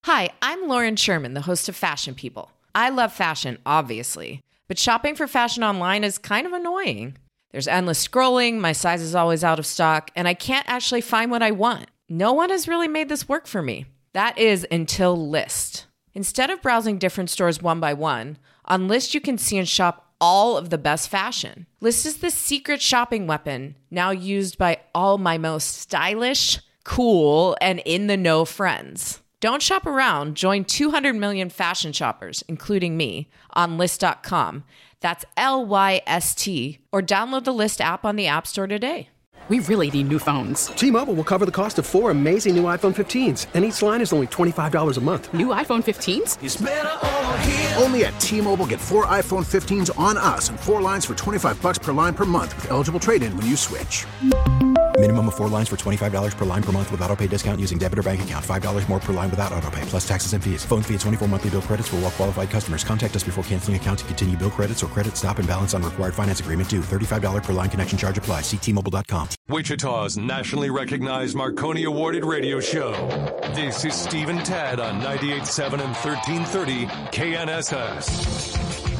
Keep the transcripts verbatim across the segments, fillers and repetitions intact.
Hi, I'm Lauren Sherman, the host of Fashion People. I love fashion, obviously, but shopping for fashion online is kind of annoying. There's endless scrolling, my size is always out of stock, and I can't actually find what I want. No one has really made this work for me. That is until Lyst. Instead of browsing different stores one by one, on Lyst you can see and shop all of the best fashion. Lyst is the secret shopping weapon, now used by all my most stylish, cool, and in-the-know friends. Don't shop around. Join two hundred million fashion shoppers, including me, on Lyst dot com. That's L Y S T. Or download the Lyst app on the App Store today. We really need new phones. T-Mobile will cover the cost of four amazing new iPhone fifteens, and each line is only twenty-five dollars a month. New iPhone fifteens? It's better over here. Only at T-Mobile, get four iPhone fifteens on us and four lines for twenty-five bucks per line per month with eligible trade-in when you switch. Minimum of four lines for twenty-five dollars per line per month with autopay discount using debit or bank account. five dollars more per line without autopay, plus taxes and fees. Phone fee at twenty-four monthly bill credits for well-qualified customers. Contact us before canceling account to continue bill credits or credit stop and balance on required finance agreement due. thirty-five dollars per line connection charge applies. See T Mobile dot com. Wichita's nationally recognized Marconi awarded radio show. This is Steve and Tad on ninety-eight point seven and thirteen thirty K N S S.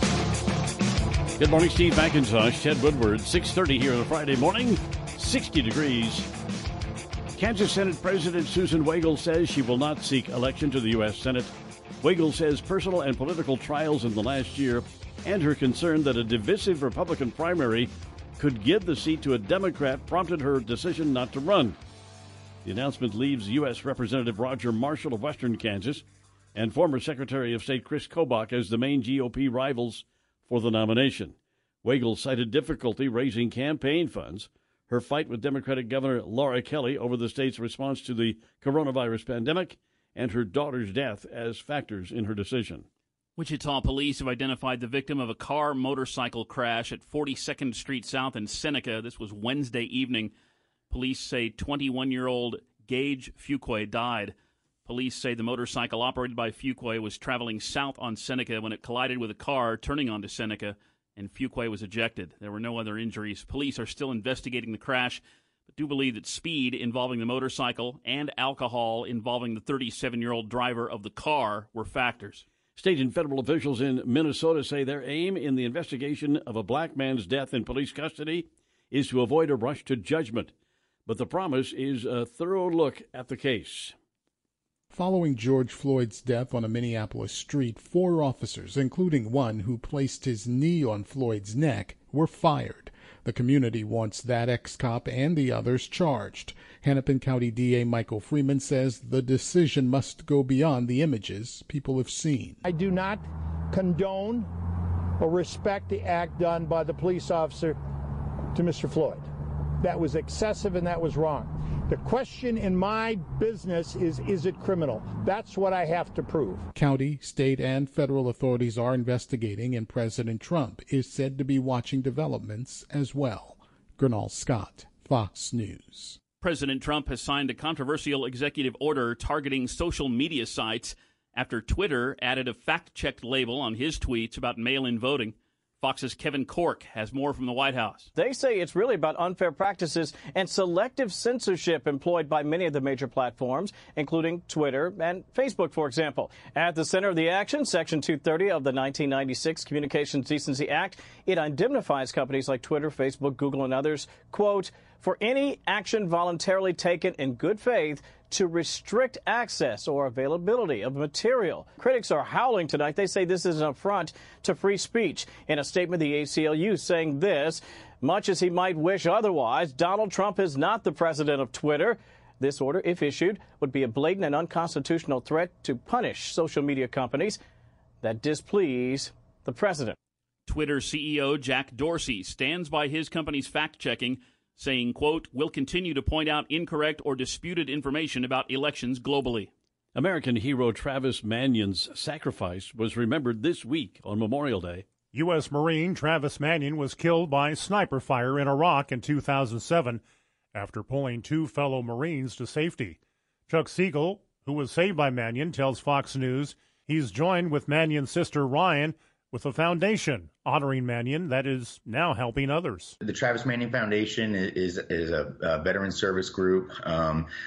Good morning, Steve McIntosh, Ted Woodward, six thirty here on a Friday morning, sixty degrees. Kansas Senate President Susan Wagle says she will not seek election to the U S Senate. Wagle says personal and political trials in the last year and her concern that a divisive Republican primary could give the seat to a Democrat prompted her decision not to run. The announcement leaves U S Representative Roger Marshall of Western Kansas and former Secretary of State Chris Kobach as the main G O P rivals for the nomination. Wagle cited difficulty raising campaign funds, her fight with Democratic Governor Laura Kelly over the state's response to the coronavirus pandemic, and her daughter's death as factors in her decision. Wichita police have identified the victim of a car-motorcycle crash at forty-second Street South in Seneca. This was Wednesday evening. Police say twenty-one-year-old Gage Fuqua died. Police say the motorcycle operated by Fuqua was traveling south on Seneca when it collided with a car turning onto Seneca, and Fuqua was ejected. There were no other injuries. Police are still investigating the crash, but do believe that speed involving the motorcycle and alcohol involving the thirty-seven-year-old driver of the car were factors. State and federal officials in Minnesota say their aim in the investigation of a black man's death in police custody is to avoid a rush to judgment. But the promise is a thorough look at the case. Following George Floyd's death on a Minneapolis street, four officers, including one who placed his knee on Floyd's neck, were fired. The community wants that ex-cop and the others charged. Hennepin County D A Michael Freeman says the decision must go beyond the images people have seen. I do not condone or respect the act done by the police officer to Mister Floyd. That was excessive and that was wrong. The question in my business is, is it criminal? That's what I have to prove. County, state, and federal authorities are investigating, and President Trump is said to be watching developments as well. Gernal Scott, Fox News. President Trump has signed a controversial executive order targeting social media sites after Twitter added a fact-checked label on his tweets about mail-in voting. Fox's Kevin Corke has more from the White House. They say it's really about unfair practices and selective censorship employed by many of the major platforms, including Twitter and Facebook, for example. At the center of the action, Section two thirty of the nineteen ninety-six Communications Decency Act, it indemnifies companies like Twitter, Facebook, Google, and others, quote, for any action voluntarily taken in good faith to restrict access or availability of material. Critics are howling tonight. They say this is an affront to free speech. In a statement, the A C L U saying this, much as he might wish otherwise, Donald Trump is not the president of Twitter. This order, if issued, would be a blatant and unconstitutional threat to punish social media companies that displease the president. Twitter C E O Jack Dorsey stands by his company's fact-checking, saying, quote, we'll continue to point out incorrect or disputed information about elections globally. American hero Travis Mannion's sacrifice was remembered this week on Memorial Day. U S Marine Travis Mannion was killed by sniper fire in Iraq in two thousand seven after pulling two fellow Marines to safety. Chuck Siegel, who was saved by Mannion, tells Fox News he's joined with Mannion's sister Ryan with a foundation honoring Mannion that is now helping others. The Travis Mannion Foundation is is a, a veteran service group. Um,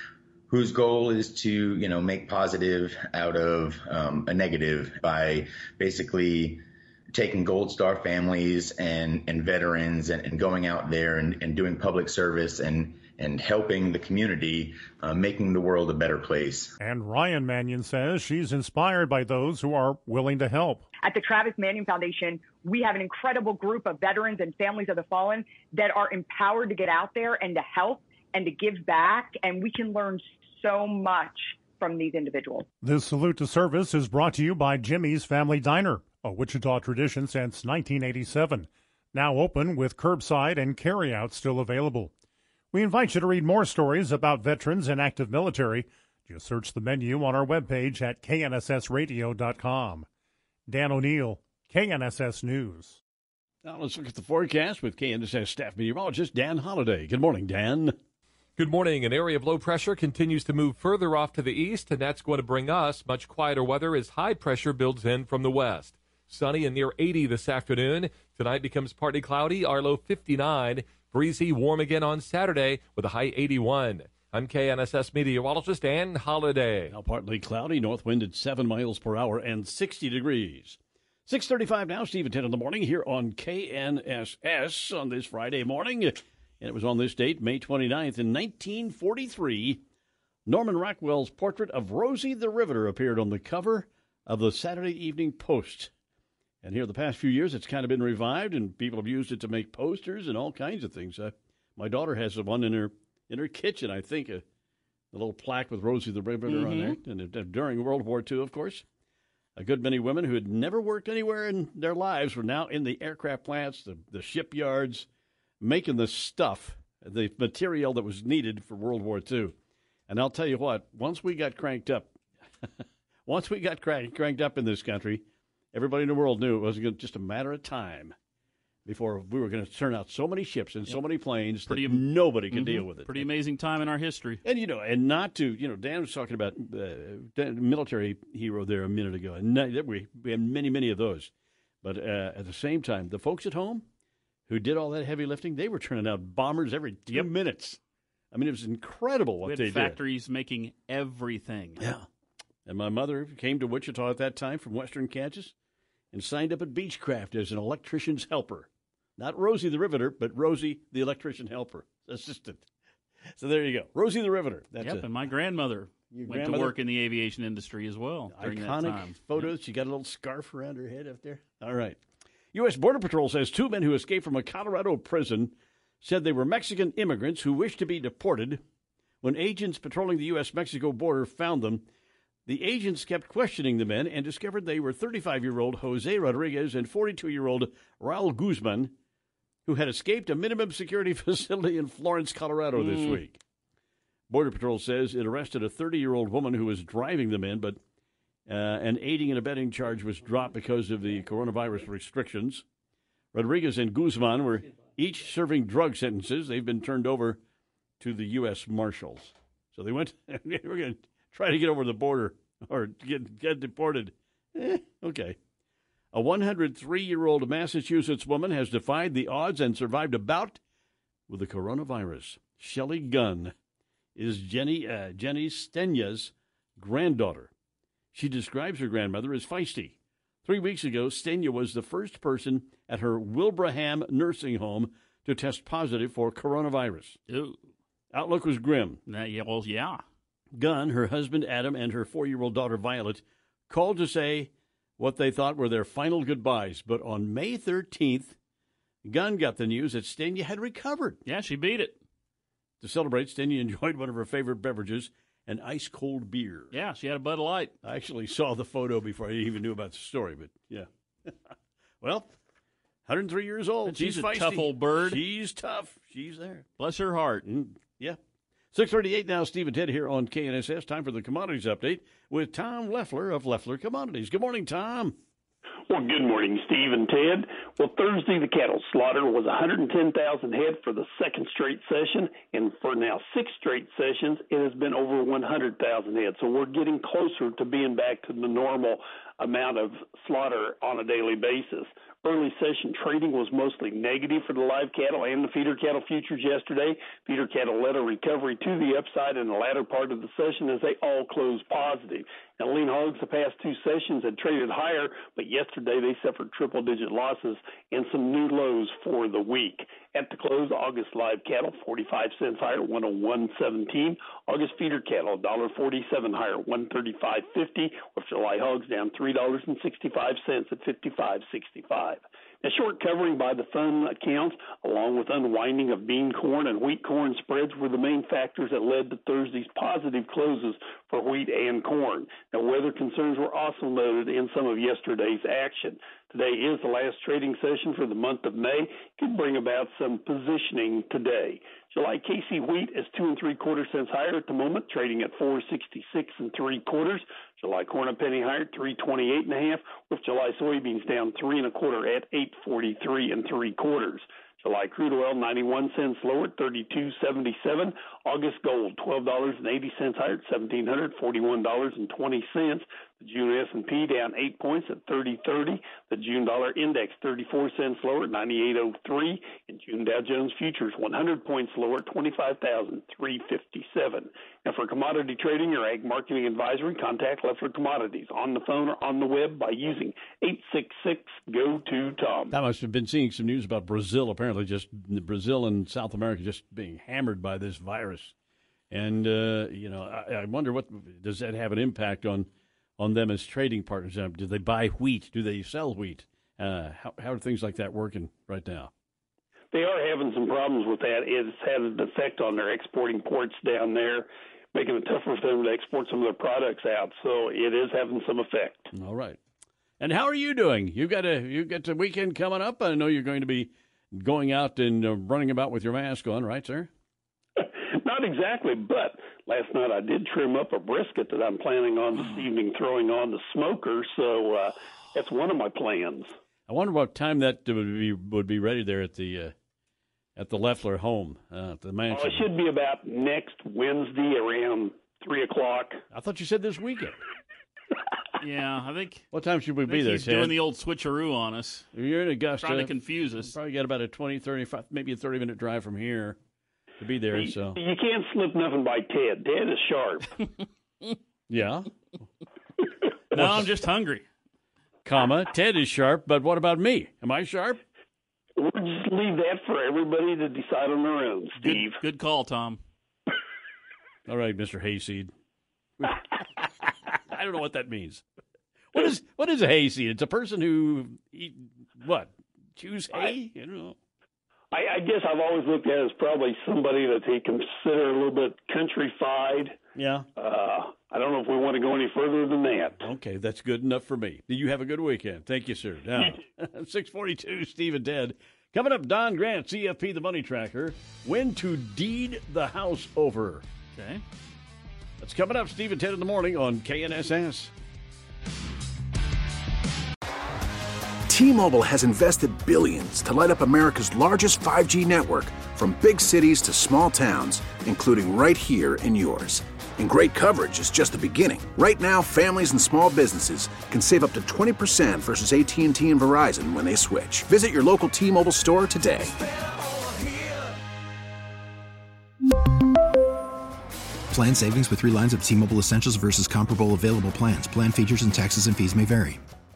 whose goal is to, you know, make positive out of um, a negative by basically taking Gold Star families and, and veterans and, and going out there and, and doing public service and, and helping the community, uh, making the world a better place. And Ryan Mannion says she's inspired by those who are willing to help. At the Travis Mannion Foundation, we have an incredible group of veterans and families of the fallen that are empowered to get out there and to help and to give back, and we can learn so much from these individuals. This salute to service is brought to you by Jimmy's Family Diner, a Wichita tradition since nineteen eighty-seven. Now open with curbside and carryout still available. We invite you to read more stories about veterans and active military. Just search the menu on our webpage at K N S S radio dot com. Dan O'Neill, K N S S News. Now let's look at the forecast with K N S S staff meteorologist Dan Holliday. Good morning, Dan. Good morning. An area of low pressure continues to move further off to the east, and that's going to bring us much quieter weather as high pressure builds in from the west. Sunny and near eighty this afternoon. Tonight becomes partly cloudy, our low fifty-nine. Breezy, warm again on Saturday with a high eighty-one. I'm K N S S meteorologist Dan Holliday. Now partly cloudy, north wind at seven miles per hour and sixty degrees. six thirty-five now, Steve at ten in the morning here on K N S S on this Friday morning. And it was on this date, May twenty-ninth, in nineteen forty-three, Norman Rockwell's portrait of Rosie the Riveter appeared on the cover of the Saturday Evening Post. And here the past few years, it's kind of been revived, and people have used it to make posters and all kinds of things. Uh, my daughter has one in her in her kitchen, I think, a, a little plaque with Rosie the Riveter mm-hmm. on there. And uh, during World War Two, of course, a good many women who had never worked anywhere in their lives were now in the aircraft plants, the, the shipyards, making the stuff, the material that was needed for World War Two. And I'll tell you what, once we got cranked up, once we got crank, cranked up in this country, everybody in the world knew it was just a matter of time before we were going to turn out so many ships and yep. so many planes Pretty, that nobody could mm-hmm. deal with it. Pretty amazing time in our history. And, you know, and not to, you know, Dan was talking about uh, military hero there a minute ago. And we, we have many, many of those. But uh, at the same time, the folks at home who did all that heavy lifting, they were turning out bombers every two yep. minutes. I mean, it was incredible what we had they did. Factories making everything. Yeah. And my mother came to Wichita at that time from western Kansas and signed up at Beechcraft as an electrician's helper. Not Rosie the Riveter, but Rosie the electrician helper, assistant. So there you go. Rosie the Riveter. That's yep, a, and my grandmother went grandmother? to work in the aviation industry as well during Iconic that time. photos. Yep. She got a little scarf around her head up there. All right. U S. Border Patrol says two men who escaped from a Colorado prison said they were Mexican immigrants who wished to be deported. When agents patrolling the U S Mexico border found them, the agents kept questioning the men and discovered they were thirty-five-year-old Jose Rodriguez and forty-two-year-old Raul Guzman, who had escaped a minimum security facility in Florence, Colorado mm. this week. Border Patrol says it arrested a thirty-year-old woman who was driving the men, but Uh, an aiding and abetting charge was dropped because of the coronavirus restrictions. Rodriguez and Guzman were each serving drug sentences. They've been turned over to the U S. Marshals. So they went, we're going to try to get over the border or get, get deported. Eh, okay. A one hundred three-year-old Massachusetts woman has defied the odds and survived a bout with the coronavirus. Shelley Gunn is Jenny, uh, Jenny Stenya's granddaughter. She describes her grandmother as feisty. Three weeks ago, Stenya was the first person at her Wilbraham nursing home to test positive for coronavirus. Ooh. Outlook was grim. Uh, yeah, well, yeah. Gunn, her husband Adam, and her four-year-old daughter Violet called to say what they thought were their final goodbyes. But on May thirteenth, Gunn got the news that Stenya had recovered. Yeah, she beat it. To celebrate, Stenya enjoyed one of her favorite beverages, an ice-cold beer. Yeah, she had a Bud Light. I actually saw the photo before I even knew about the story, but yeah. Well, one hundred three years old. She's, she's a feisty. tough old bird. She's tough. She's there. Bless her heart. Mm, yeah. six thirty-eight now, Steve and Ted here on K N S S. Time for the Commodities Update with Tom Leffler of Leffler Commodities. Good morning, Tom. Well, good morning, Steve and Ted. Well, Thursday, the cattle slaughter was one hundred ten thousand head for the second straight session, and for now six straight sessions, it has been over one hundred thousand head. So we're getting closer to being back to the normal amount of slaughter on a daily basis. Early session trading was mostly negative for the live cattle and the feeder cattle futures yesterday. Feeder cattle led a recovery to the upside in the latter part of the session as they all closed positive. Now, lean hogs the past two sessions had traded higher, but yesterday they suffered triple-digit losses and some new lows for the week. At the close, August live cattle forty-five cents higher, one oh one seventeen. August feeder cattle one dollar forty-seven higher, one thirty-five fifty. With July hogs down three dollars and sixty-five cents at fifty-five sixty-five. Now, short covering by the fund accounts, along with unwinding of bean corn and wheat corn spreads, were the main factors that led to Thursday's positive closes for wheat and corn. Now, weather concerns were also noted in some of yesterday's action. Today is the last trading session for the month of May. Could bring about some positioning today. July K C wheat is two and three quarter cents higher at the moment, trading at four sixty-six and three quarters. July corn a penny higher, three twenty-eight and a half, with July soybeans down three and a quarter at eight forty-three and three quarters. July crude oil ninety-one cents lower, thirty-two seventy-seven. August gold twelve dollars and eighty cents higher at one thousand seven hundred forty-one dollars and twenty cents. The June S and P down eight points at thirty thirty. The June dollar index thirty-four cents lower at ninety-eight oh three. And June Dow Jones futures one hundred points lower at twenty-five thousand three hundred fifty-seven. Now, for commodity trading or ag marketing advisory, contact Leffler Commodities on the phone or on the web by using eight six six, G O two, T O M. I must have been seeing some news about Brazil, apparently just Brazil and South America just being hammered by this virus. And, uh, you know, I, I wonder what does that have an impact on on them as trading partners? Do they buy wheat? Do they sell wheat? Uh, how, how are things like that working right now? They are having some problems with that. It's had an effect on their exporting ports down there, making it tougher for them to export some of their products out. So it is having some effect. All right. And how are you doing? You got a you got the weekend coming up. I know you're going to be going out and uh, running about with your mask on, right, sir? Not exactly, but last night I did trim up a brisket that I'm planning on this evening throwing on the smoker, so uh, that's one of my plans. I wonder what time that would be would be ready there at the uh, at the Leffler home, uh, at the mansion. Oh, it should be about next Wednesday around three o'clock. I thought you said this weekend. Yeah, I think. What time should we I be think there, he's Ted? doing the old switcheroo on us. You're in Augusta. Trying to confuse us. Probably got about a twenty, thirty-five, maybe a thirty-minute drive from here to be there. You, so you can't slip nothing by Ted. Ted is sharp. Yeah. No, I'm just hungry. Comma, Ted is sharp, but what about me? Am I sharp? We'll just leave that for everybody to decide on their own, Steve. Good, good call, Tom. All right, Mister Hayseed. I don't know what that means. What is what is a hayseed? It's a person who eat, what chews hay. I, you know. I, I guess I've always looked at it as probably somebody that they consider a little bit countrified. Yeah. Uh, I don't know if we want to go any further than that. Okay, that's good enough for me. You have a good weekend. Thank you, sir. Now, six forty-two, Steve and Ted. Coming up, Don Grant, C F P, the Money Tracker. When to deed the house over. Okay. That's coming up, Steve and Ted in the morning on K N S S. T-Mobile has invested billions to light up America's largest five G network, from big cities to small towns, including right here in yours. And great coverage is just the beginning. Right now, families and small businesses can save up to twenty percent versus A T and T and Verizon when they switch. Visit your local T-Mobile store today. Plan savings with three lines of T-Mobile Essentials versus comparable available plans. Plan features and taxes and fees may vary.